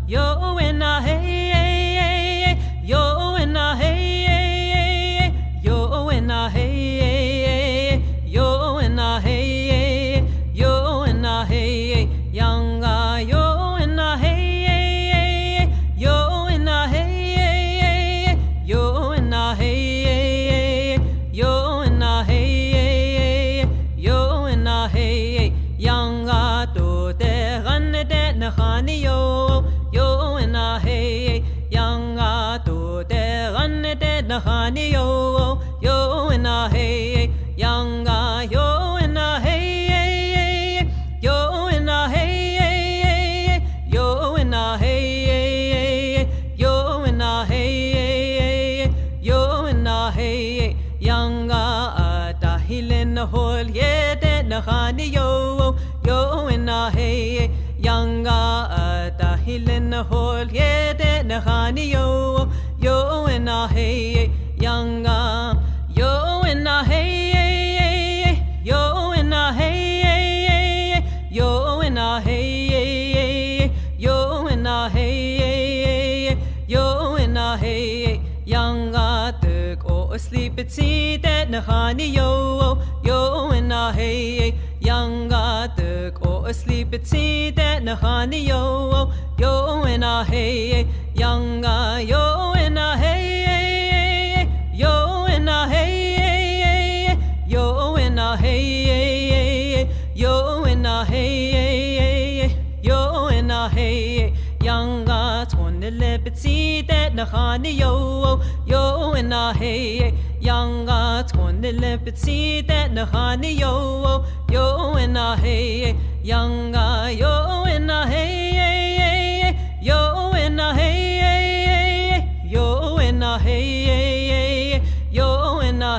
yo and a hey, yo and a hey, yo and a hey, yo and a hey, yo and a hey, yanga yo and a hey, yo and a hey, yo and a hey, yo and a hey, yo and a hey, yanga to te ganne te na khani yo and a hey, yanga to te ganne te na khani yo and a hey, yanga yo and a hey, yo and a hey, yo and a hey, yo and a hey, yo and a hey, yanga atahilin hol yete na khani yo and a hey, yanga atahilin hol yete na khani yo and a hey, yanga yo and a hey, yo and a hey, yo and a hey, yo and a hey, yo and a hey, yanga tuk o sleep at sea that na khani yo and a hey, yanga tuk o sleep at sea that na khani yo and a hey, yanga yo and a hey, yo and a hey, yo and a hey, yo and a hey, yo and a hey, yanga tone lepet see that na khani yo and a hey, yanga tone lepet see that na khani yo and a hey, yanga yo and a hey, yo and a hey, yo and a hey, yo and a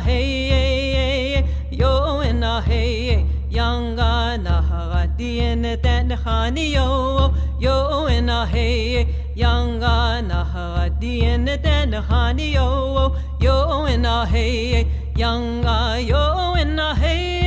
hey, yo and a hey, yanga na hagati and that na khani yo and a hey, yanga na hagati and that na khani yo and a hey, yanga yo and a hey.